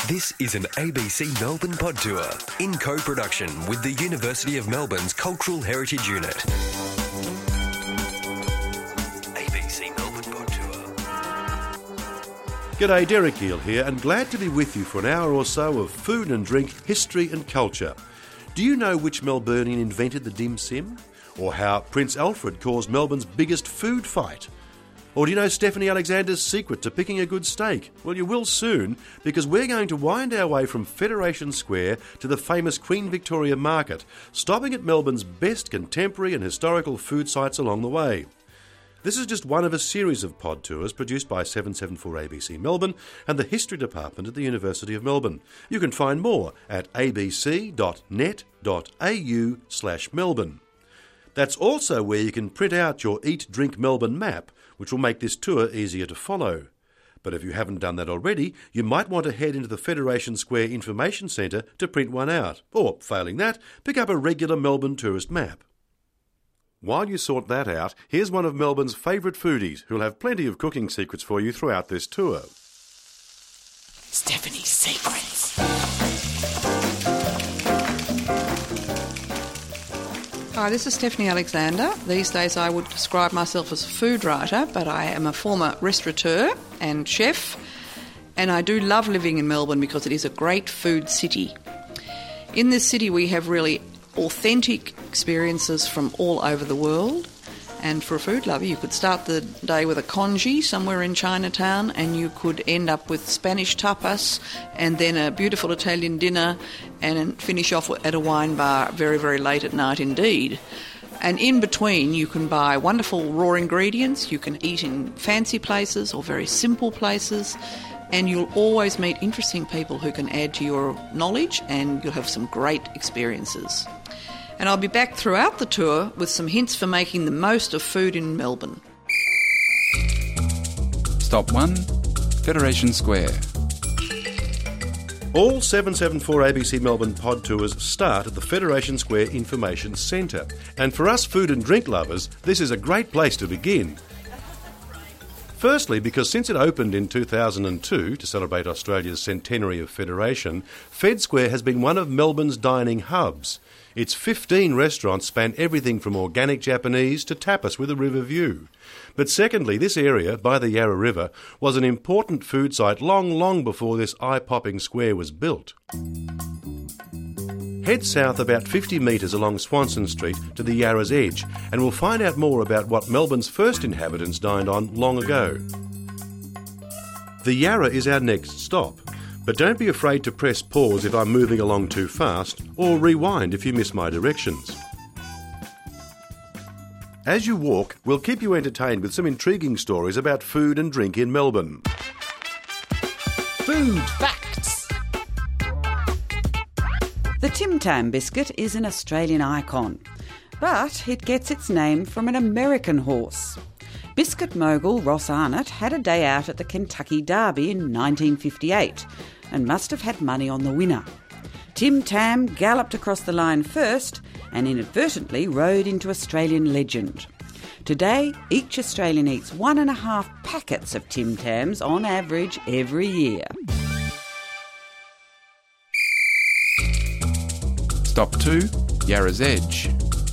This is an ABC Melbourne Pod Tour in co-production with the University of Melbourne's Cultural Heritage Unit. ABC Melbourne Pod Tour. G'day, Derek Gill here, and glad to be with you for an hour or so of food and drink, history and culture. Do you know which Melburnian invented the dim sim? Or how Prince Alfred caused Melbourne's biggest food fight? Or do you know Stephanie Alexander's secret to picking a good steak? Well, you will soon, because we're going to wind our way from Federation Square to the famous Queen Victoria Market, stopping at Melbourne's best contemporary and historical food sites along the way. This is just one of a series of pod tours produced by 774 ABC Melbourne and the History Department at the University of Melbourne. You can find more at abc.net.au/Melbourne. That's also where you can print out your Eat Drink Melbourne map, which will make this tour easier to follow. But if you haven't done that already, you might want to head into the Federation Square Information Centre to print one out, or, failing that, pick up a regular Melbourne tourist map. While you sort that out, here's one of Melbourne's favourite foodies who'll have plenty of cooking secrets for you throughout this tour. Stephanie's Secrets. Hi, this is Stephanie Alexander. These days I would describe myself as a food writer, but I am a former restaurateur and chef, and I do love living in Melbourne because it is a great food city. In this city we have really authentic experiences from all over the world, and for a food lover you could start the day with a congee somewhere in Chinatown, and you could end up with Spanish tapas and then a beautiful Italian dinner and finish off at a wine bar very, very late at night indeed. And in between you can buy wonderful raw ingredients, you can eat in fancy places or very simple places, and you'll always meet interesting people who can add to your knowledge, and you'll have some great experiences. And I'll be back throughout the tour with some hints for making the most of food in Melbourne. Stop 1, Federation Square. All 774 ABC Melbourne pod tours start at the Federation Square Information Centre. And for us food and drink lovers, this is a great place to begin. Firstly, because since it opened in 2002 to celebrate Australia's centenary of Federation, Fed Square has been one of Melbourne's dining hubs. Its 15 restaurants span everything from organic Japanese to tapas with a river view. But secondly, this area, by the Yarra River, was an important food site long before this eye-popping square was built. Head south about 50 metres along Swanston Street to the Yarra's edge, and we'll find out more about what Melbourne's first inhabitants dined on long ago. The Yarra is our next stop. But don't be afraid to press pause if I'm moving along too fast, or rewind if you miss my directions. As you walk, we'll keep you entertained with some intriguing stories about food and drink in Melbourne. Food facts. The Tim Tam biscuit is an Australian icon, but it gets its name from an American horse. Biscuit mogul Ross Arnott had a day out at the Kentucky Derby in 1958 and must have had money on the winner. Tim Tam galloped across the line first and inadvertently rode into Australian legend. Today, each Australian eats 1.5 packets of Tim Tams on average every year. Stop 2, Yarra's Edge.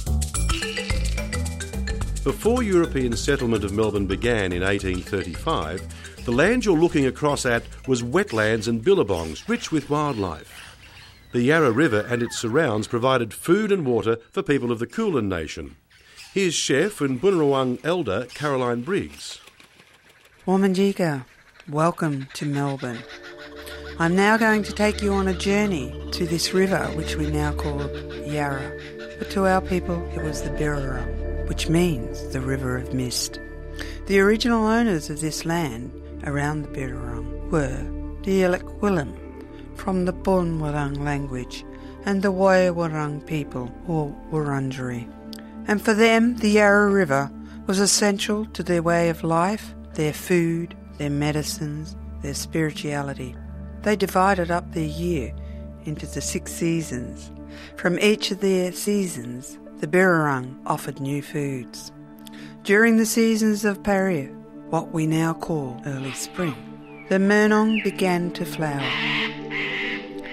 Before European settlement of Melbourne began in 1835, the land you're looking across at was wetlands and billabongs, rich with wildlife. The Yarra River and its surrounds provided food and water for people of the Kulin Nation. Here's chef and Bunurong elder Caroline Briggs. Wominjeka, welcome to Melbourne. I'm now going to take you on a journey to this river, which we now call Yarra. But to our people, it was the Birrarung, which means the River of Mist. The original owners of this land around the Birrarung were the Yilakwilim, from the Bunwurrung language, and the Wayawarrung people, or Wurundjeri. And for them, the Yarra River was essential to their way of life, their food, their medicines, their spirituality. They divided up their year into the 6 seasons. From each of their seasons, the Birrarung offered new foods. During the seasons of Paria, what we now call early spring, the Murnong began to flower.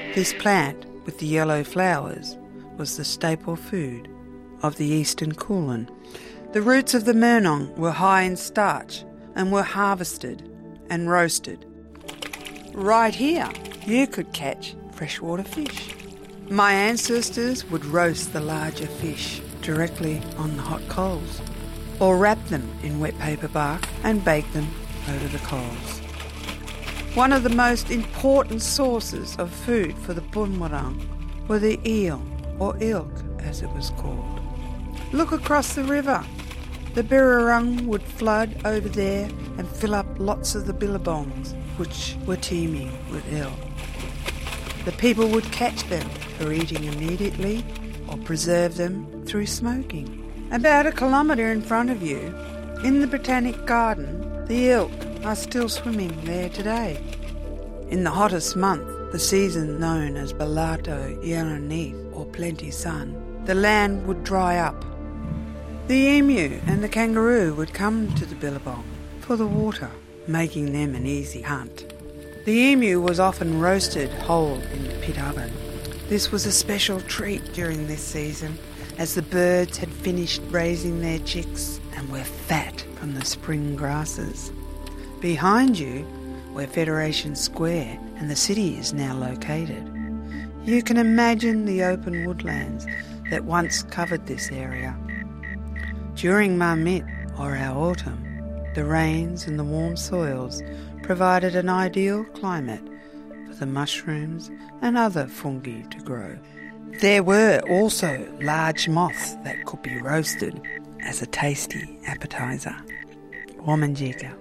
This plant, with the yellow flowers, was the staple food of the Eastern Kulin. The roots of the murnong were high in starch and were harvested and roasted. Right here, you could catch freshwater fish. My ancestors would roast the larger fish directly on the hot coals, or wrap them in wet paper bark and bake them over the coals. One of the most important sources of food for the Bunwurrung were the eel, or ilk as it was called. Look across the river. The Birrarung would flood over there and fill up lots of the billabongs, which were teeming with eel. The people would catch them for eating immediately or preserve them through smoking. About a kilometre in front of you, in the Botanic Garden, the ilk are still swimming there today. In the hottest month, the season known as Balato Yaranith, or plenty sun, the land would dry up. The emu and the kangaroo would come to the billabong for the water, making them an easy hunt. The emu was often roasted whole in the pit oven. This was a special treat during this season, as the birds had finished raising their chicks and were fat from the spring grasses. Behind you, where Federation Square and the city is now located, you can imagine the open woodlands that once covered this area. During Marmit, or our autumn, the rains and the warm soils provided an ideal climate for the mushrooms and other fungi to grow. There were also large moths that could be roasted as a tasty appetizer. Womanjika.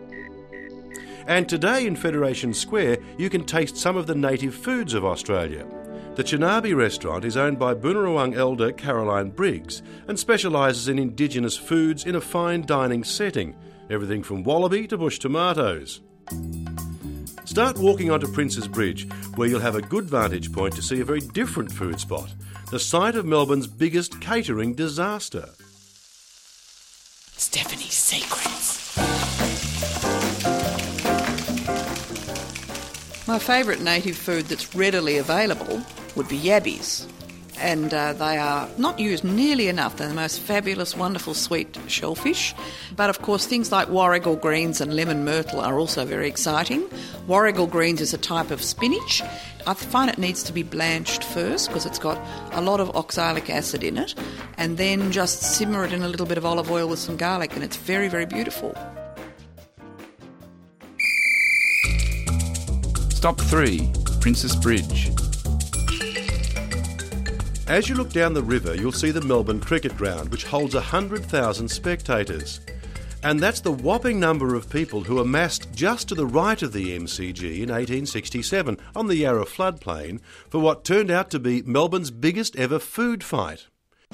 And today in Federation Square, you can taste some of the native foods of Australia. The Chinabi restaurant is owned by Bunurong elder Caroline Briggs and specialises in Indigenous foods in a fine dining setting, everything from wallaby to bush tomatoes. Start walking onto Prince's Bridge, where you'll have a good vantage point to see a very different food spot, the site of Melbourne's biggest catering disaster. Stephanie's Secrets. My favourite native food that's readily available would be yabbies. And they are not used nearly enough. They're the most fabulous, wonderful, sweet shellfish. But of course, things like warrigal greens and lemon myrtle are also very exciting. Warrigal greens is a type of spinach. I find it needs to be blanched first because it's got a lot of oxalic acid in it, and then just simmer it in a little bit of olive oil with some garlic, and it's very, very beautiful. Stop 3, Prince's Bridge. As you look down the river, you'll see the Melbourne Cricket Ground, which holds 100,000 spectators. And that's the whopping number of people who amassed just to the right of the MCG in 1867 on the Yarra floodplain for what turned out to be Melbourne's biggest ever food fight.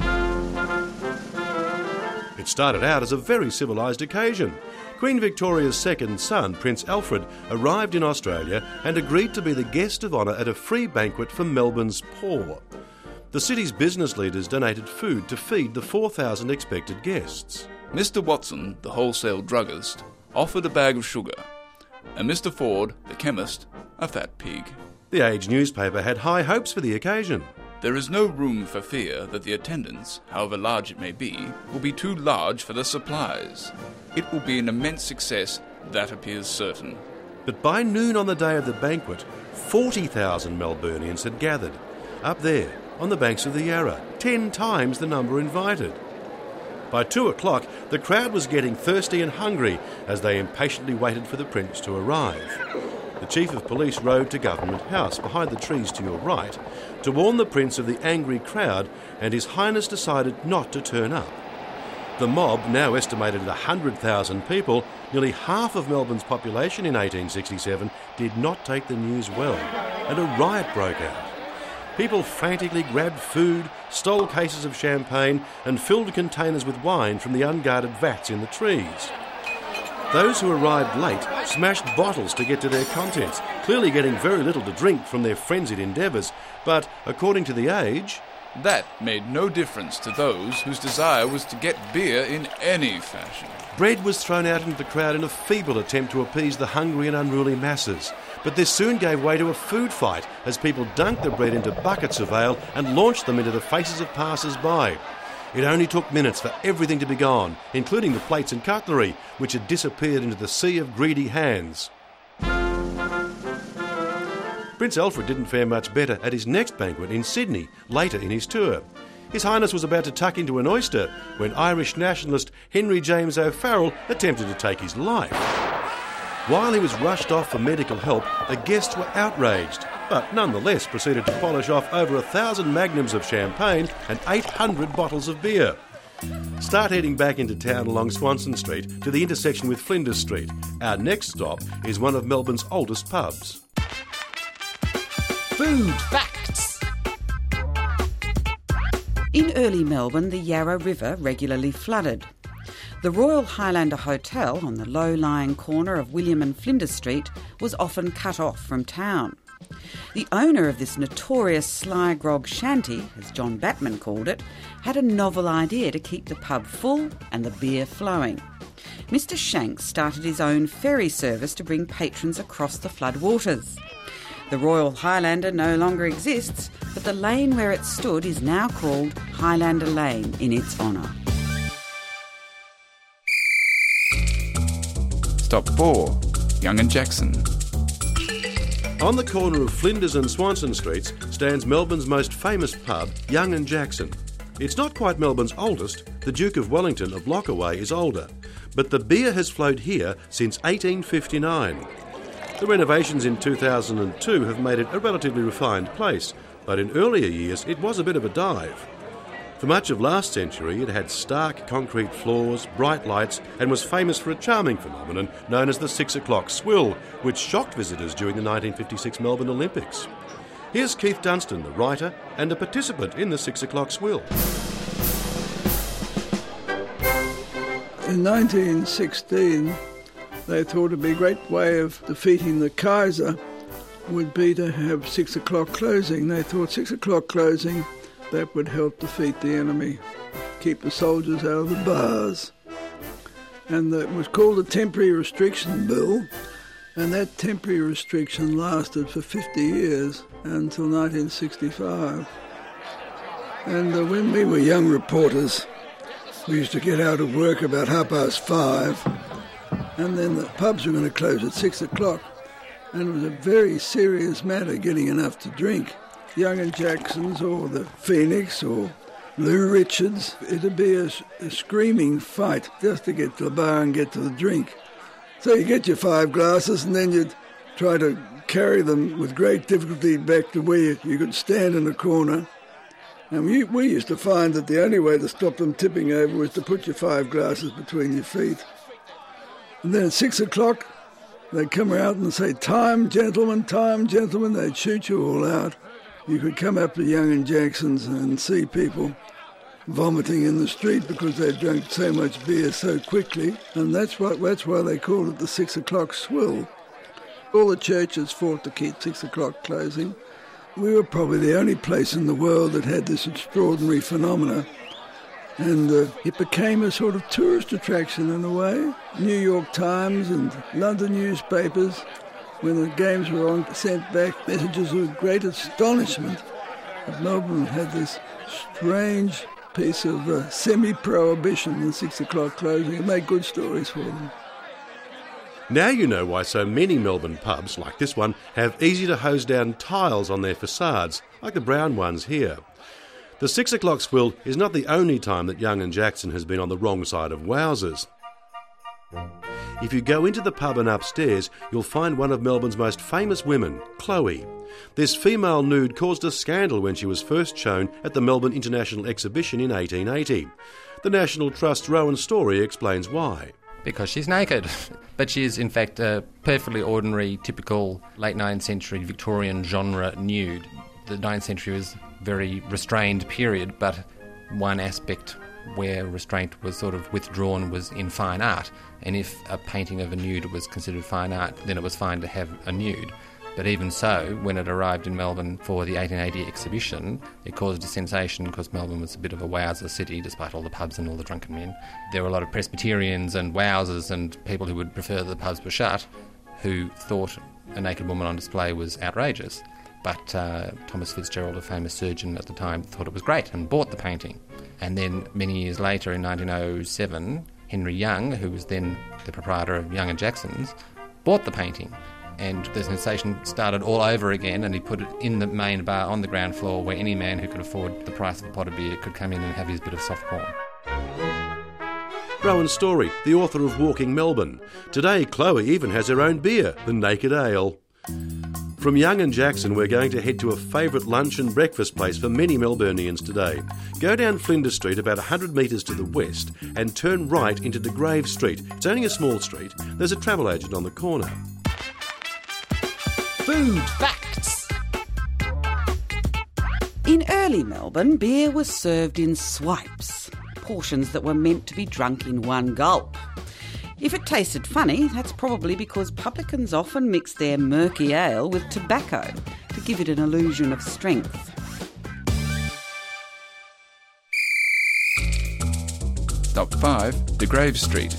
It started out as a very civilised occasion. Queen Victoria's second son, Prince Alfred, arrived in Australia and agreed to be the guest of honour at a free banquet for Melbourne's poor. The city's business leaders donated food to feed the 4,000 expected guests. Mr. Watson, the wholesale druggist, offered a bag of sugar, and Mr. Ford, the chemist, a fat pig. The Age newspaper had high hopes for the occasion. There is no room for fear that the attendance, however large it may be, will be too large for the supplies. It will be an immense success, that appears certain. But by noon on the day of the banquet, 40,000 Melburnians had gathered, up there, on the banks of the Yarra, 10 times the number invited. By 2 o'clock, the crowd was getting thirsty and hungry as they impatiently waited for the Prince to arrive. The Chief of Police rode to Government House, behind the trees to your right, to warn the Prince of the angry crowd, and His Highness decided not to turn up. The mob, now estimated at 100,000 people, nearly half of Melbourne's population in 1867, did not take the news well, and a riot broke out. People frantically grabbed food, stole cases of champagne and filled containers with wine from the unguarded vats in the trees. Those who arrived late smashed bottles to get to their contents, clearly getting very little to drink from their frenzied endeavours, but, according to The Age, that made no difference to those whose desire was to get beer in any fashion. Bread was thrown out into the crowd in a feeble attempt to appease the hungry and unruly masses, But this soon gave way to a food fight as people dunked the bread into buckets of ale and launched them into the faces of passers-by. It only took minutes for everything to be gone, including the plates and cutlery, which had disappeared into the sea of greedy hands. Prince Alfred didn't fare much better at his next banquet in Sydney, later in his tour. His Highness was about to tuck into an oyster when Irish nationalist Henry James O'Farrell attempted to take his life. While he was rushed off for medical help, the guests were outraged, but nonetheless proceeded to polish off over 1,000 magnums of champagne and 800 bottles of beer. Start heading back into town along Swanston Street to the intersection with Flinders Street. Our next stop is one of Melbourne's oldest pubs. Food facts. In early Melbourne, the Yarra River regularly flooded. The Royal Highlander Hotel on the low-lying corner of William and Flinders Street was often cut off from town. The owner of this notorious sly grog shanty, as John Batman called it, had a novel idea to keep the pub full and the beer flowing. Mr. Shanks started his own ferry service to bring patrons across the floodwaters. The Royal Highlander no longer exists, but the lane where it stood is now called Highlander Lane in its honour. Stop 4. Young and Jackson. On the corner of Flinders and Swanston Streets stands Melbourne's most famous pub, Young and Jackson. It's not quite Melbourne's oldest. The Duke of Wellington of Lockaway is older. But the beer has flowed here since 1859. The renovations in 2002 have made it a relatively refined place, but in earlier years it was a bit of a dive. For much of last century, it had stark concrete floors, bright lights, and was famous for a charming phenomenon known as the 6 o'clock swill, which shocked visitors during the 1956 Melbourne Olympics. Here's Keith Dunstan, the writer and a participant in the 6 o'clock swill. In 1916, they thought it'd be a great way of defeating the Kaiser would be to have 6 o'clock closing. They thought 6 o'clock closing, that would help defeat the enemy, keep the soldiers out of the bars. And it was called the Temporary Restriction Bill, and that temporary restriction lasted for 50 years until 1965. And when we were young reporters, we used to get out of work about 5:30, and then the pubs were going to close at 6 o'clock, and it was a very serious matter getting enough to drink. Young and Jackson's or the Phoenix or Lou Richards, it'd be a screaming fight just to get to the bar and get to the drink. So you get your 5 glasses and then you'd try to carry them with great difficulty back to where you could stand in a corner. And we used to find that the only way to stop them tipping over was to put your 5 glasses between your feet. And then at 6 o'clock, they'd come out and say, time, gentlemen, they'd shoot you all out. You could come up to Young and Jackson's and see people vomiting in the street because they'd drunk so much beer so quickly, and that's why they called it the 6 o'clock swill. All the churches fought to keep 6 o'clock closing. We were probably the only place in the world that had this extraordinary phenomena, and it became a sort of tourist attraction in a way. New York Times and London newspapers, when the games were on, sent back messages of great astonishment that Melbourne had this strange piece of semi-prohibition, the 6 o'clock closing. It made good stories for them. Now you know why so many Melbourne pubs, like this one, have easy-to-hose-down tiles on their facades, like the brown ones here. The 6 o'clock swill is not the only time that Young and Jackson has been on the wrong side of wowsers. If you go into the pub and upstairs, you'll find one of Melbourne's most famous women, Chloe. This female nude caused a scandal when she was first shown at the Melbourne International Exhibition in 1880. The National Trust's Rowan Story explains why. Because she's naked. But she is, in fact, a perfectly ordinary, typical late 19th century Victorian genre nude. The 19th century was a very restrained period, but one aspect where restraint was sort of withdrawn was in fine art. And if a painting of a nude was considered fine art, then it was fine to have a nude. But even so, when it arrived in Melbourne for the 1880 exhibition, it caused a sensation because Melbourne was a bit of a wowser city, despite all the pubs and all the drunken men. There were a lot of Presbyterians and wowsers and people who would prefer that the pubs were shut, who thought a naked woman on display was outrageous. But Thomas Fitzgerald, a famous surgeon at the time, thought it was great and bought the painting. And then many years later, in 1907, Henry Young, who was then the proprietor of Young & Jackson's, bought the painting. And the sensation started all over again, and he put it in the main bar on the ground floor where any man who could afford the price of a pot of beer could come in and have his bit of soft porn. Rowan Story, the author of Walking Melbourne. Today, Chloe even has her own beer, the Naked Ale. From Young & Jackson, we're going to head to a favourite lunch and breakfast place for many Melburnians today. Go down Flinders Street about 100 metres to the west and turn right into De Grave Street. It's only a small street. There's a travel agent on the corner. Food facts. In early Melbourne, beer was served in swipes, portions that were meant to be drunk in one gulp. If it tasted funny, that's probably because publicans often mixed their murky ale with tobacco to give it an illusion of strength. Stop 5, De Grave Street.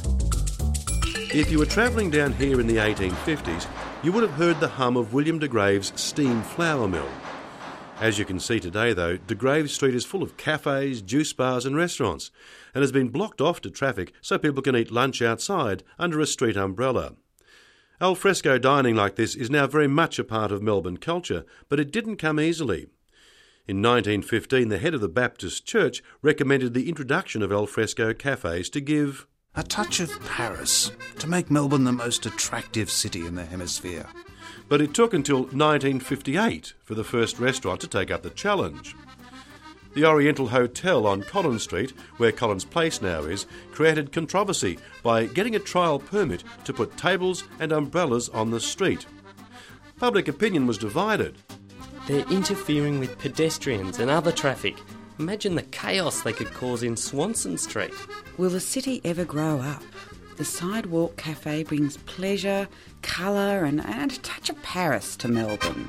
If you were travelling down here in the 1850s, you would have heard the hum of William de Grave's steam flour mill. As you can see today, though, De Grave Street is full of cafes, juice bars and restaurants, and has been blocked off to traffic so people can eat lunch outside under a street umbrella. Al fresco dining like this is now very much a part of Melbourne culture, but it didn't come easily. In 1915, the head of the Baptist Church recommended the introduction of al fresco cafes to give a touch of Paris to make Melbourne the most attractive city in the hemisphere. But it took until 1958 for the first restaurant to take up the challenge. The Oriental Hotel on Collins Street, where Collins Place now is, created controversy by getting a trial permit to put tables and umbrellas on the street. Public opinion was divided. They're interfering with pedestrians and other traffic. Imagine the chaos they could cause in Swanston Street. Will the city ever grow up? The Sidewalk Cafe brings pleasure, colour and a touch of Paris to Melbourne.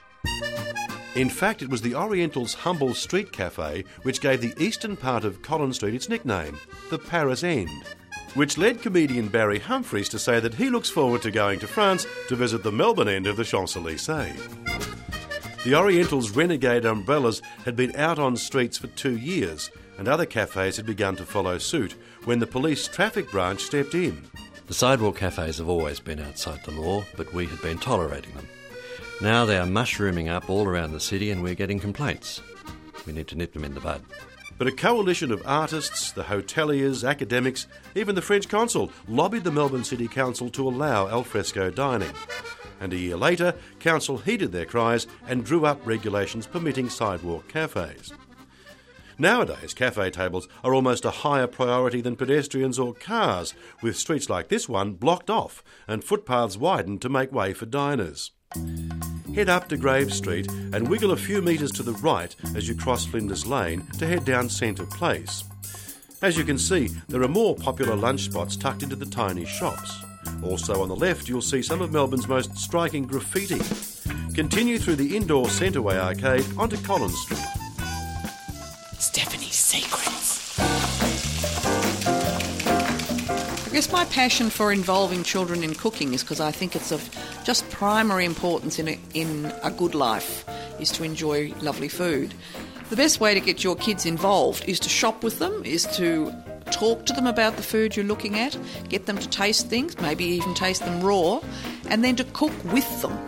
In fact, it was the Oriental's humble street cafe which gave the eastern part of Collins Street its nickname, the Paris End, which led comedian Barry Humphries to say that he looks forward to going to France to visit the Melbourne end of the Champs-Élysées. The Oriental's renegade umbrellas had been out on streets for 2 years, and other cafes had begun to follow suit when the police traffic branch stepped in. The sidewalk cafes have always been outside the law, but we had been tolerating them. Now they are mushrooming up all around the city and we're getting complaints. We need to nip them in the bud. But a coalition of artists, the hoteliers, academics, even the French consul lobbied the Melbourne City Council to allow al fresco dining. And a year later, council heeded their cries and drew up regulations permitting sidewalk cafes. Nowadays, cafe tables are almost a higher priority than pedestrians or cars, with streets like this one blocked off and footpaths widened to make way for diners. Head up to Grave Street and wiggle a few metres to the right as you cross Flinders Lane to head down Centre Place. As you can see, there are more popular lunch spots tucked into the tiny shops. Also on the left, you'll see some of Melbourne's most striking graffiti. Continue through the indoor Centreway Arcade onto Collins Street. Stephanie's Secrets. I guess my passion for involving children in cooking is because I think it's of just primary importance in a good life, is to enjoy lovely food. The best way to get your kids involved is to shop with them, is to talk to them about the food you're looking at, get them to taste things, maybe even taste them raw, and then to cook with them.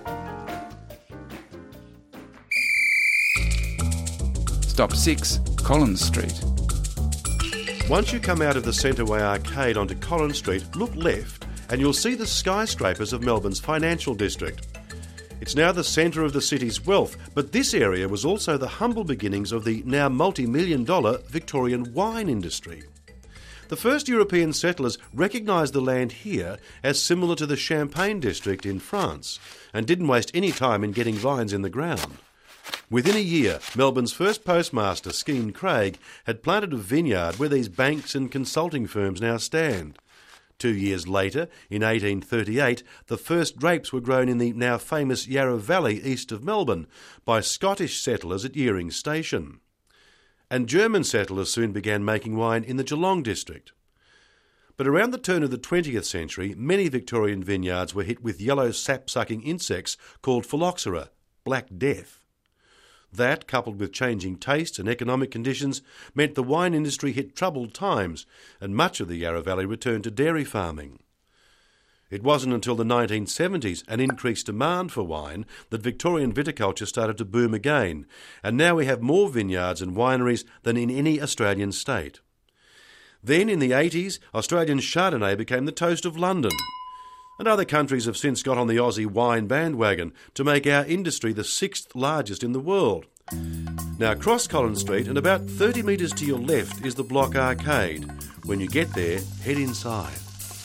Stop 6, Collins Street. Once you come out of the Centreway Arcade onto Collins Street, look left and you'll see the skyscrapers of Melbourne's financial district. It's now the centre of the city's wealth, but this area was also the humble beginnings of the now multi-million-dollar Victorian wine industry. The first European settlers recognised the land here as similar to the Champagne district in France and didn't waste any time in getting vines in the ground. Within a year, Melbourne's first postmaster, Skene Craig, had planted a vineyard where these banks and consulting firms now stand. 2 years later, in 1838, the first grapes were grown in the now famous Yarra Valley east of Melbourne by Scottish settlers at Earing Station. And German settlers soon began making wine in the Geelong district. But around the turn of the 20th century, many Victorian vineyards were hit with yellow sap-sucking insects called phylloxera, Black Death. That, coupled with changing tastes and economic conditions, meant the wine industry hit troubled times, and much of the Yarra Valley returned to dairy farming. It wasn't until the 1970s, and increased demand for wine, that Victorian viticulture started to boom again, and now we have more vineyards and wineries than in any Australian state. Then, in the 80s, Australian Chardonnay became the toast of London. And other countries have since got on the Aussie wine bandwagon to make our industry the 6th largest in the world. Now, cross Collins Street and about 30 metres to your left is the Block Arcade. When you get there, head inside.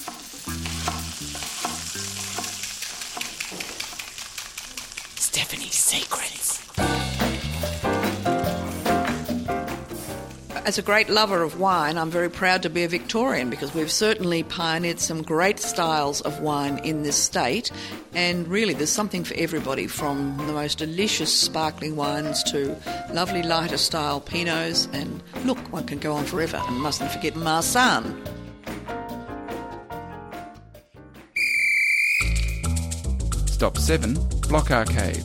Stephanie's Secrets. As a great lover of wine, I'm very proud to be a Victorian because we've certainly pioneered some great styles of wine in this state, and really there's something for everybody, from the most delicious sparkling wines to lovely lighter style Pinots, and look, one can go on forever, and mustn't forget Marsanne. Stop 7, Block Arcade.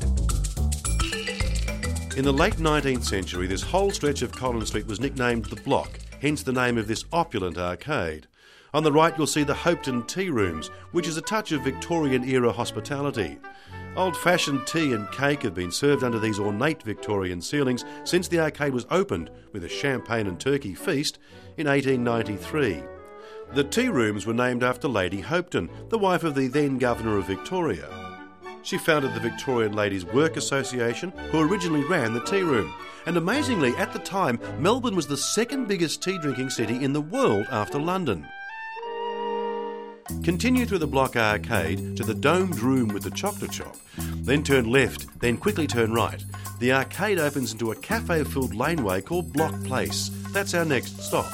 In the late 19th century, this whole stretch of Collins Street was nicknamed the Block, hence the name of this opulent arcade. On the right you'll see the Hopetoun Tea Rooms, which is a touch of Victorian-era hospitality. Old-fashioned tea and cake have been served under these ornate Victorian ceilings since the arcade was opened with a champagne and turkey feast in 1893. The tea rooms were named after Lady Hopetoun, the wife of the then Governor of Victoria. She founded the Victorian Ladies Work Association, who originally ran the tea room. And amazingly, at the time, Melbourne was the second biggest tea drinking city in the world after London. Continue through the Block Arcade to the domed room with the chocolate shop. Then turn left, then quickly turn right. The arcade opens into a cafe-filled laneway called Block Place. That's our next stop.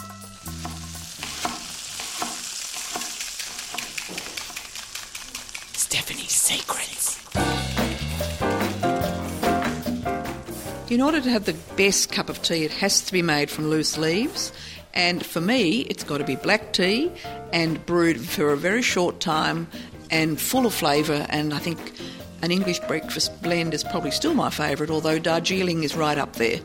Stephanie's Secrets. In order to have the best cup of tea, it has to be made from loose leaves. And for me, it's got to be black tea and brewed for a very short time and full of flavour. And I think an English breakfast blend is probably still my favourite, although Darjeeling is right up there.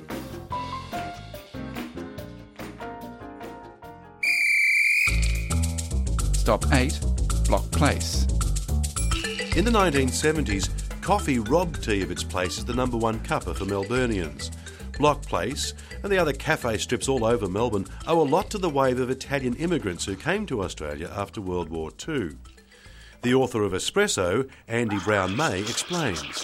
Stop 8, Block Place. In the 1970s, coffee robbed tea of its place as the number one cuppa for Melburnians. Block Place and the other cafe strips all over Melbourne owe a lot to the wave of Italian immigrants who came to Australia after World War II. The author of Espresso, Andy Brown-May, explains.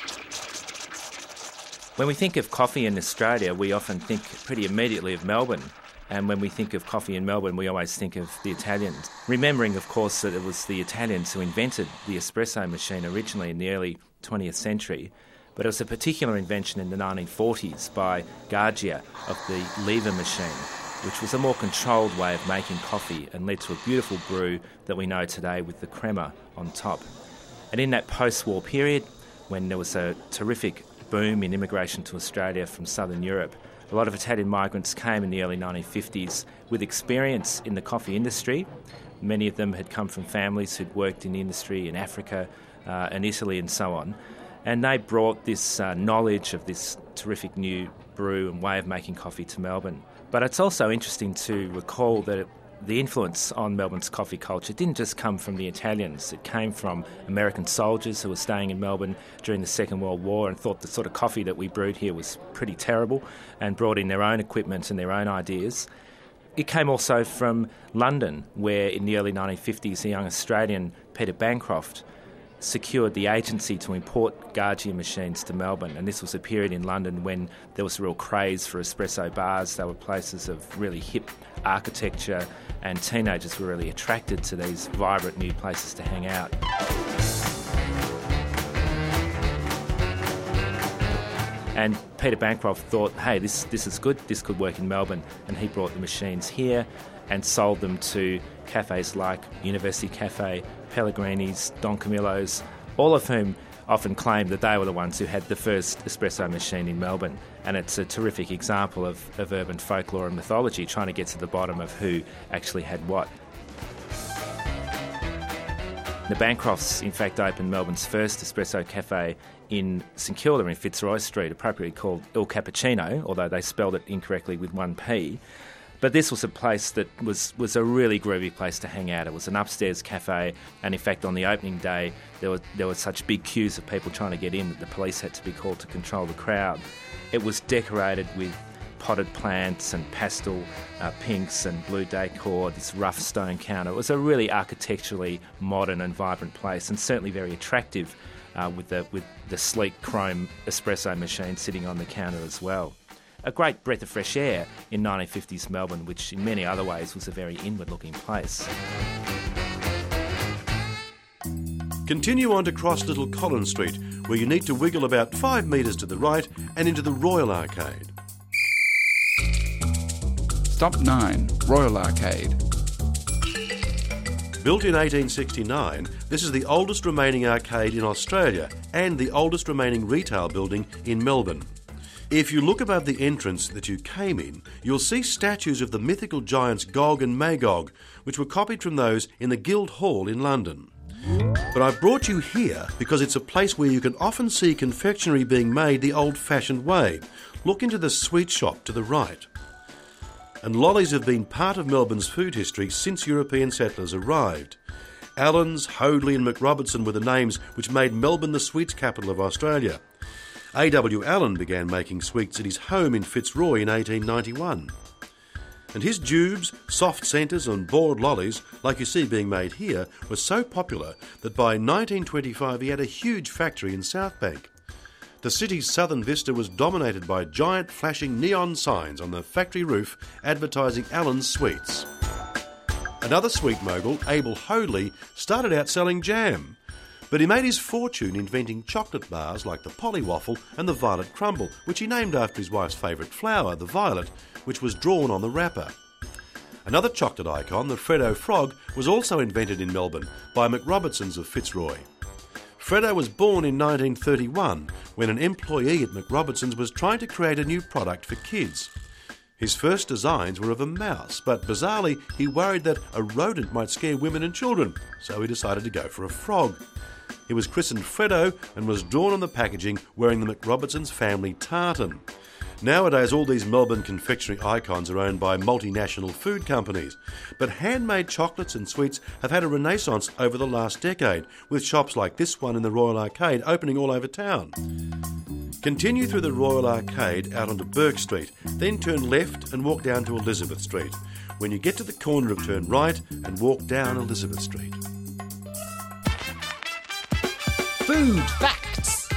When we think of coffee in Australia, we often think pretty immediately of Melbourne. And when we think of coffee in Melbourne, we always think of the Italians. Remembering, of course, that it was the Italians who invented the espresso machine originally in the early 20th century. But it was a particular invention in the 1940s by Gaggia of the lever machine, which was a more controlled way of making coffee and led to a beautiful brew that we know today with the crema on top. And in that post-war period, when there was a terrific boom in immigration to Australia from southern Europe, a lot of Italian migrants came in the early 1950s with experience in the coffee industry. Many of them had come from families who'd worked in the industry in Africa and Italy and so on. And they brought this knowledge of this terrific new brew and way of making coffee to Melbourne. But it's also interesting to recall that the influence on Melbourne's coffee culture didn't just come from the Italians. It came from American soldiers who were staying in Melbourne during the Second World War and thought the sort of coffee that we brewed here was pretty terrible and brought in their own equipment and their own ideas. It came also from London, where in the early 1950s a young Australian, Peter Bancroft, secured the agency to import Gaggia machines to Melbourne. And this was a period in London when there was a real craze for espresso bars. They were places of really hip architecture, and teenagers were really attracted to these vibrant new places to hang out. And Peter Bancroft thought, hey, this is good, this could work in Melbourne. And he brought the machines here and sold them to cafes like University Cafe, Pellegrini's, Don Camillo's, all of whom often claimed that they were the ones who had the first espresso machine in Melbourne. And it's a terrific example of urban folklore and mythology, trying to get to the bottom of who actually had what. The Bancrofts, in fact, opened Melbourne's first espresso cafe in St Kilda in Fitzroy Street, appropriately called Il Cappuccino, although they spelled it incorrectly with one P. But this was a place that was a really groovy place to hang out. It was an upstairs cafe, and in fact on the opening day there were such big queues of people trying to get in that the police had to be called to control the crowd. It was decorated with potted plants and pastel pinks and blue decor, this rough stone counter. It was a really architecturally modern and vibrant place, and certainly very attractive with the sleek chrome espresso machine sitting on the counter as well. A great breath of fresh air in 1950s Melbourne, which in many other ways was a very inward-looking place. Continue on to cross Little Collins Street, where you need to wiggle about 5 metres to the right and into the Royal Arcade. Stop 9, Royal Arcade. Built in 1869, this is the oldest remaining arcade in Australia and the oldest remaining retail building in Melbourne. If you look above the entrance that you came in, you'll see statues of the mythical giants Gog and Magog, which were copied from those in the Guildhall in London. But I've brought you here because it's a place where you can often see confectionery being made the old-fashioned way. Look into the sweet shop to the right. And lollies have been part of Melbourne's food history since European settlers arrived. Allen's, Hoadley and McRobertson were the names which made Melbourne the sweets capital of Australia. A.W. Allen began making sweets at his home in Fitzroy in 1891. And his jubes, soft centres and boiled lollies, like you see being made here, were so popular that by 1925 he had a huge factory in Southbank. The city's southern vista was dominated by giant flashing neon signs on the factory roof advertising Allen's sweets. Another sweet mogul, Abel Hoadley, started out selling jam. But he made his fortune inventing chocolate bars like the Polly Waffle and the Violet Crumble, which he named after his wife's favourite flower, the violet, which was drawn on the wrapper. Another chocolate icon, the Freddo Frog, was also invented in Melbourne by McRobertsons of Fitzroy. Freddo was born in 1931 when an employee at McRobertsons was trying to create a new product for kids. His first designs were of a mouse, but bizarrely he worried that a rodent might scare women and children, so he decided to go for a frog. He was christened Freddo and was drawn on the packaging wearing the McRobertsons family tartan. Nowadays, all these Melbourne confectionery icons are owned by multinational food companies, but handmade chocolates and sweets have had a renaissance over the last decade, with shops like this one in the Royal Arcade opening all over town. Continue through the Royal Arcade out onto Burke Street, then turn left and walk down to Elizabeth Street. When you get to the corner of turn right and walk down Elizabeth Street. Food facts.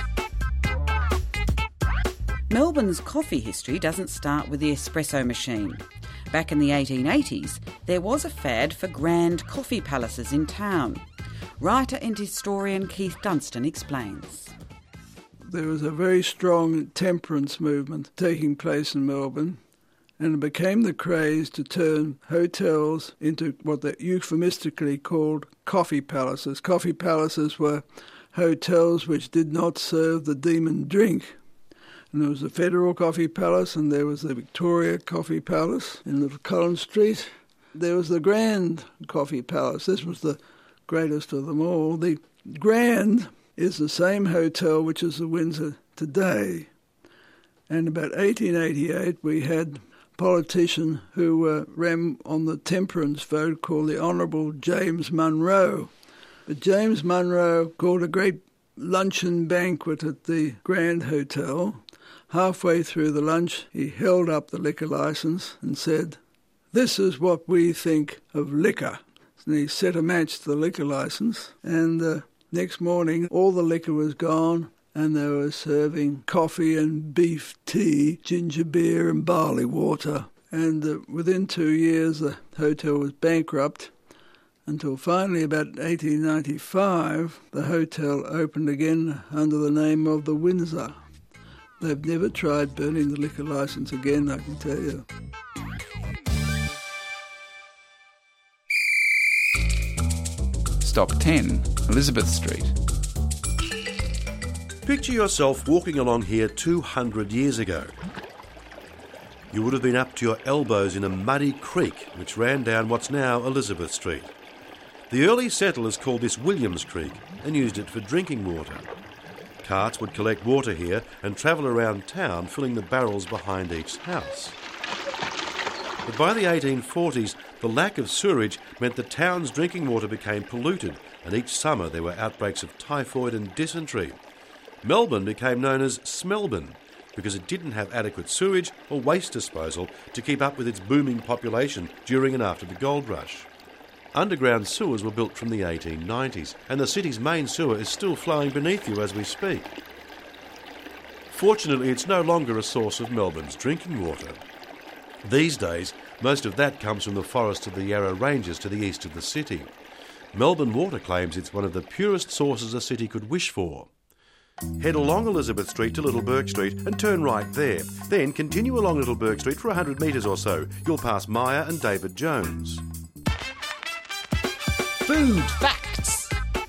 Melbourne's coffee history doesn't start with the espresso machine. Back in the 1880s, there was a fad for grand coffee palaces in town. Writer and historian Keith Dunstan explains. There was a very strong temperance movement taking place in Melbourne, and it became the craze to turn hotels into what they euphemistically called coffee palaces. Coffee palaces were hotels which did not serve the demon drink. And there was the Federal Coffee Palace, and there was the Victoria Coffee Palace in Little Collins Street. There was the Grand Coffee Palace. This was the greatest of them all. The Grand is the same hotel which is the Windsor today. And about 1888 we had a politician who ran on the temperance vote called the Honourable James Munro. But James Munro called a great luncheon banquet at the Grand Hotel. Halfway through the lunch he held up the liquor licence and said, "This is what we think of liquor." And he set a match to the liquor licence, and next morning all the liquor was gone and they were serving coffee and beef tea, ginger beer and barley water. And within 2 years the hotel was bankrupt until finally about 1895 the hotel opened again under the name of the Windsor. They've never tried burning the liquor licence again, I can tell you. Stop 10, Elizabeth Street. Picture yourself walking along here 200 years ago. You would have been up to your elbows in a muddy creek which ran down what's now Elizabeth Street. The early settlers called this Williams Creek and used it for drinking water. Carts would collect water here and travel around town, filling the barrels behind each house. But by the 1840s, the lack of sewerage meant the town's drinking water became polluted, and each summer there were outbreaks of typhoid and dysentery. Melbourne became known as Smellburn because it didn't have adequate sewage or waste disposal to keep up with its booming population during and after the gold rush. Underground sewers were built from the 1890s, and the city's main sewer is still flowing beneath you as we speak. Fortunately, it's no longer a source of Melbourne's drinking water. These days, most of that comes from the forests of the Yarra Ranges to the east of the city. Melbourne Water claims it's one of the purest sources a city could wish for. Head along Elizabeth Street to Little Bourke Street and turn right there. Then continue along Little Bourke Street for 100 metres or so. You'll pass Maya and David Jones. Food facts.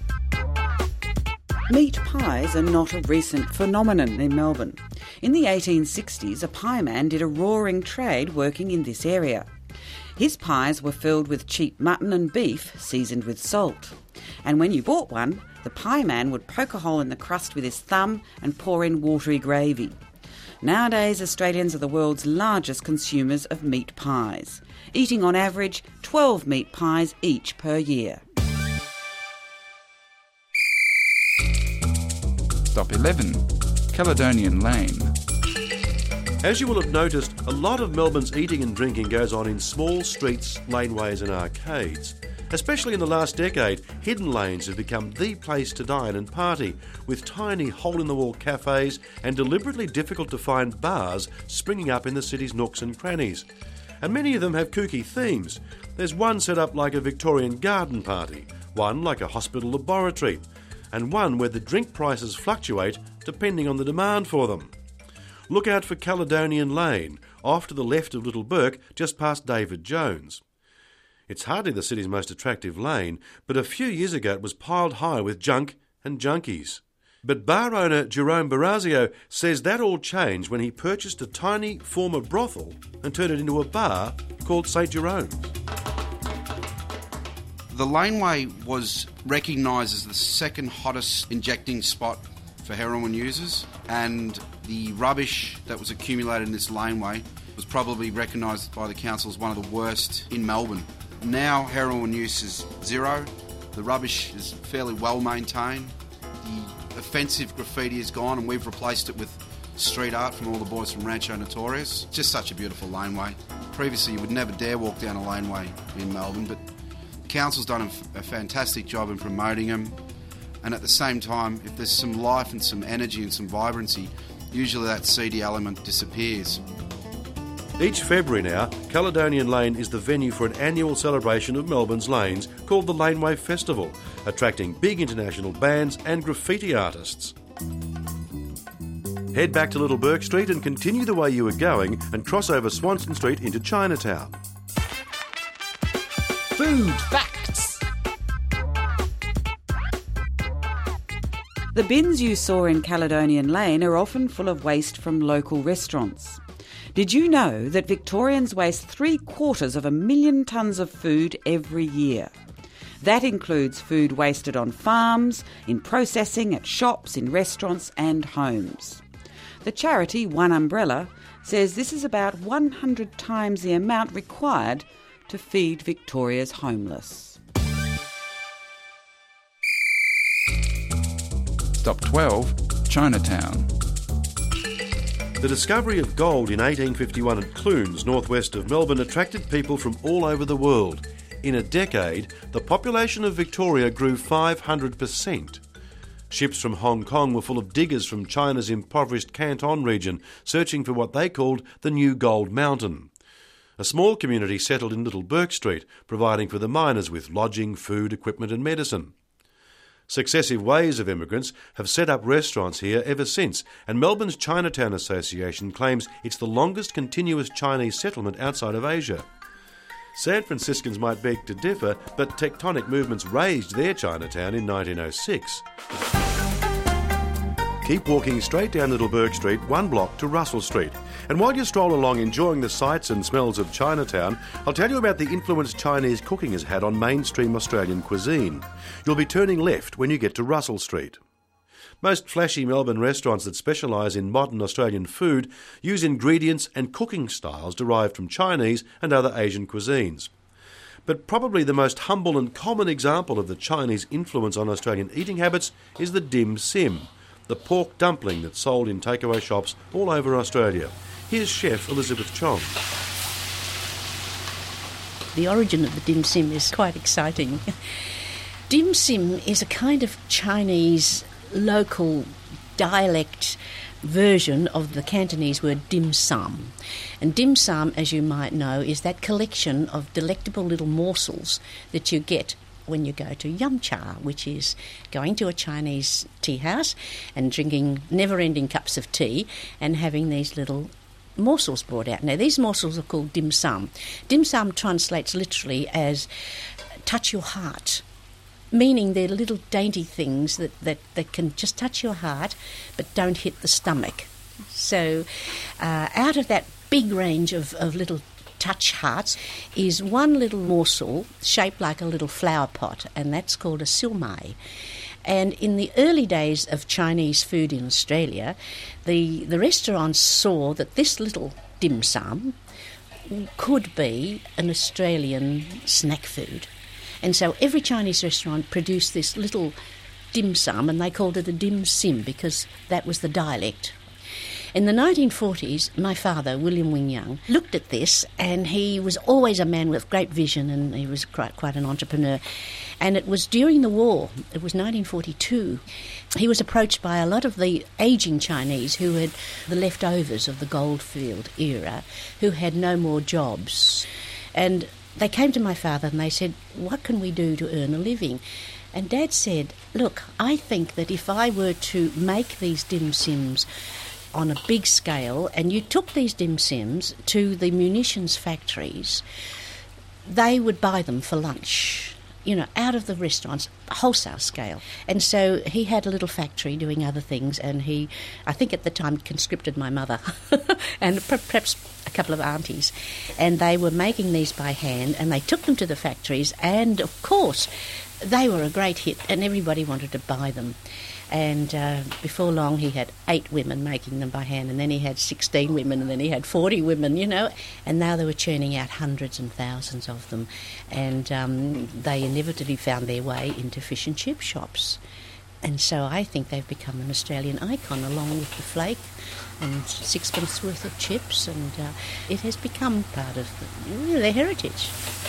Meat pies are not a recent phenomenon in Melbourne. In the 1860s, a pie man did a roaring trade working in this area. His pies were filled with cheap mutton and beef seasoned with salt. And when you bought one, the pie man would poke a hole in the crust with his thumb and pour in watery gravy. Nowadays, Australians are the world's largest consumers of meat pies, eating on average 12 meat pies each per year. Stop 11. Caledonian Lane. As you will have noticed, a lot of Melbourne's eating and drinking goes on in small streets, laneways and arcades. Especially in the last decade, hidden lanes have become the place to dine and party, with tiny hole-in-the-wall cafes and deliberately difficult-to-find bars springing up in the city's nooks and crannies. And many of them have kooky themes. There's one set up like a Victorian garden party, one like a hospital laboratory, and one where the drink prices fluctuate depending on the demand for them. Look out for Caledonian Lane, off to the left of Little Bourke, just past David Jones. It's hardly the city's most attractive lane, but a few years ago it was piled high with junk and junkies. But bar owner Jerome Barazio says that all changed when he purchased a tiny former brothel and turned it into a bar called St Jerome's. The laneway was recognised as the second hottest injecting spot for heroin users, and the rubbish that was accumulated in this laneway was probably recognised by the council as one of the worst in Melbourne. Now heroin use is zero, the rubbish is fairly well maintained, the offensive graffiti is gone, and we've replaced it with street art from all the boys from Rancho Notorious. Just such a beautiful laneway. Previously you would never dare walk down a laneway in Melbourne, but the council's done a fantastic job in promoting them. And at the same time, if there's some life and some energy and some vibrancy, usually that seedy element disappears. Each February now, Caledonian Lane is the venue for an annual celebration of Melbourne's lanes called the Laneway Festival, attracting big international bands and graffiti artists. Head back to Little Bourke Street and continue the way you were going and cross over Swanston Street into Chinatown. Food facts. The bins you saw in Caledonian Lane are often full of waste from local restaurants. Did you know that Victorians waste 750,000 tonnes of food every year? That includes food wasted on farms, in processing, at shops, in restaurants and homes. The charity One Umbrella says this is about 100 times the amount required to feed Victoria's homeless. Stop 12. Chinatown. The discovery of gold in 1851 at Clunes, northwest of Melbourne, attracted people from all over the world. In a decade, the population of Victoria grew 500%. Ships from Hong Kong were full of diggers from China's impoverished Canton region, searching for what they called the new gold mountain. A small community settled in Little Bourke Street, providing for the miners with lodging, food, equipment and medicine. Successive waves of immigrants have set up restaurants here ever since, and Melbourne's Chinatown Association claims it's the longest continuous Chinese settlement outside of Asia. San Franciscans might beg to differ, but tectonic movements raised their Chinatown in 1906. Keep walking straight down Little Bourke Street, 1 block to Russell Street. And while you stroll along enjoying the sights and smells of Chinatown, I'll tell you about the influence Chinese cooking has had on mainstream Australian cuisine. You'll be turning left when you get to Russell Street. Most flashy Melbourne restaurants that specialise in modern Australian food use ingredients and cooking styles derived from Chinese and other Asian cuisines. But probably the most humble and common example of the Chinese influence on Australian eating habits is the dim sim, the pork dumpling that's sold in takeaway shops all over Australia. Here's Chef Elizabeth Chong. The origin of the dim sim is quite exciting. Dim sim is a kind of Chinese local dialect version of the Cantonese word dim sum. And dim sum, as you might know, is that collection of delectable little morsels that you get when you go to yum cha, which is going to a Chinese tea house and drinking never-ending cups of tea and having these little morsels brought out. Now, these morsels are called dim sum. Dim sum translates literally as touch your heart, meaning they're little dainty things that can just touch your heart but don't hit the stomach. So out of that big range of little touch hearts is one little morsel shaped like a little flower pot, and that's called a silmai. And in the early days of Chinese food in Australia, the restaurants saw that this little dim sum could be an Australian snack food. And so every Chinese restaurant produced this little dim sum, and they called it a dim sim because that was the dialect. In the 1940s, my father, William Wing Young, looked at this, and he was always a man with great vision, and he was quite an entrepreneur. And it was during the war, it was 1942, he was approached by a lot of the ageing Chinese who had the leftovers of the goldfield era, who had no more jobs. And they came to my father and they said, what can we do to earn a living? And Dad said, look, I think that if I were to make these dim sims on a big scale, and you took these dim sims to the munitions factories, they would buy them for lunch, out of the restaurants, wholesale scale. And so he had a little factory doing other things, and he, I think at the time, conscripted my mother and perhaps a couple of aunties, and they were making these by hand, and they took them to the factories, and of course they were a great hit, and everybody wanted to buy them. And before long he had 8 women making them by hand, and then he had 16 women, and then he had 40 women, and now they were churning out hundreds and thousands of them, and they inevitably found their way into fish and chip shops. And so I think they've become an Australian icon, along with the flake and sixpence worth of chips, and it has become part of their heritage.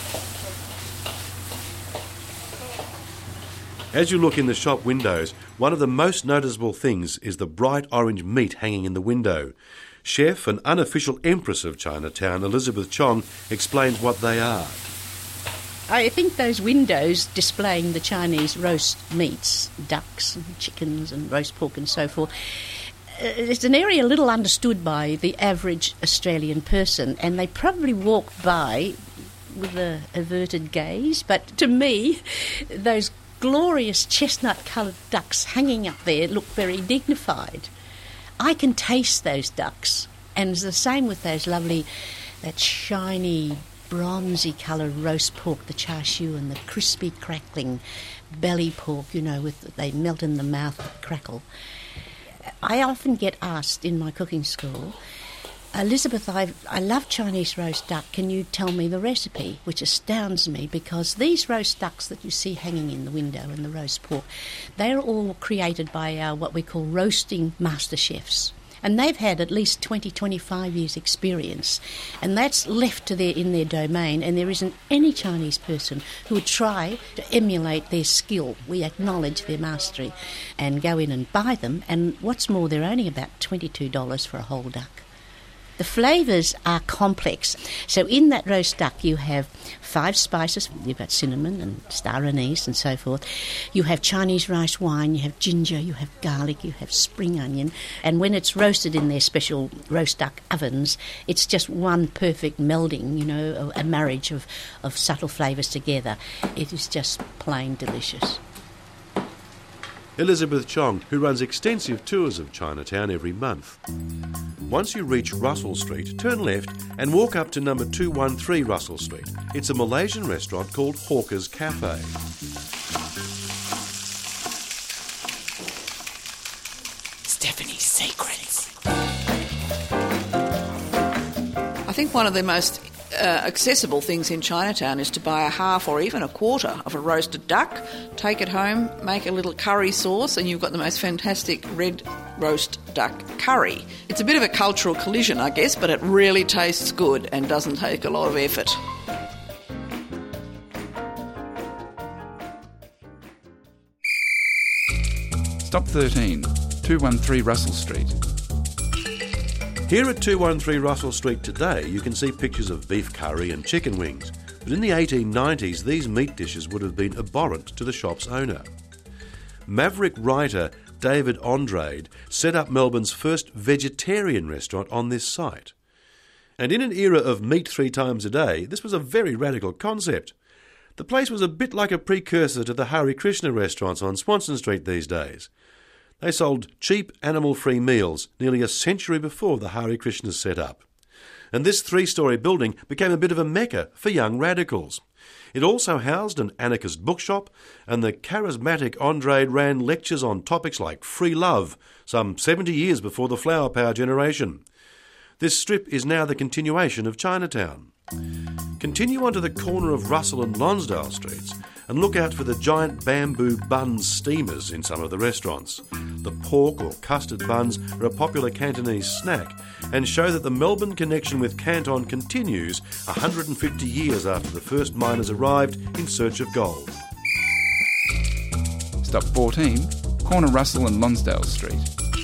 As you look in the shop windows, one of the most noticeable things is the bright orange meat hanging in the window. Chef and unofficial empress of Chinatown, Elizabeth Chong, explains what they are. I think those windows displaying the Chinese roast meats, ducks and chickens and roast pork and so forth, it's an area little understood by the average Australian person, and they probably walk by with an averted gaze. But to me, those glorious chestnut-coloured ducks hanging up there look very dignified. I can taste those ducks, and it's the same with those lovely, that shiny, bronzy coloured roast pork, the char siu, and the crispy, crackling belly pork, they melt in the mouth with crackle. I often get asked in my cooking school, Elizabeth, I love Chinese roast duck. Can you tell me the recipe? Which astounds me, because these roast ducks that you see hanging in the window and the roast pork, they're all created by our what we call roasting master chefs. And they've had at least 20, 25 years experience. And that's left in their domain, and there isn't any Chinese person who would try to emulate their skill. We acknowledge their mastery and go in and buy them. And what's more, they're only about $22 for a whole duck. The flavours are complex. So in that roast duck you have 5 spices. You've got cinnamon and star anise and so forth. You have Chinese rice wine, you have ginger, you have garlic, you have spring onion. And when it's roasted in their special roast duck ovens, it's just one perfect melding, a marriage of subtle flavours together. It is just plain delicious. Elizabeth Chong, who runs extensive tours of Chinatown every month. Once you reach Russell Street, turn left and walk up to number 213 Russell Street. It's a Malaysian restaurant called Hawker's Cafe. Stephanie's Secrets. I think one of the most accessible things in Chinatown is to buy a half or even a quarter of a roasted duck, take it home, make a little curry sauce, and you've got the most fantastic red roast duck curry. It's a bit of a cultural collision, I guess, but it really tastes good and doesn't take a lot of effort. Stop 13, 213 Russell Street. Here at 213 Russell Street today, you can see pictures of beef curry and chicken wings. But in the 1890s, these meat dishes would have been abhorrent to the shop's owner. Maverick writer David Andrade set up Melbourne's first vegetarian restaurant on this site. And in an era of meat 3 times a day, this was a very radical concept. The place was a bit like a precursor to the Hare Krishna restaurants on Swanston Street these days. They sold cheap, animal-free meals nearly a century before the Hare Krishnas set up. And this 3-storey building became a bit of a mecca for young radicals. It also housed an anarchist bookshop, and the charismatic Andrade ran lectures on topics like free love, some 70 years before the flower power generation. This strip is now the continuation of Chinatown. Continue onto the corner of Russell and Lonsdale Streets and look out for the giant bamboo bun steamers in some of the restaurants. The pork or custard buns are a popular Cantonese snack and show that the Melbourne connection with Canton continues 150 years after the first miners arrived in search of gold. Stop 14, corner Russell and Lonsdale Street.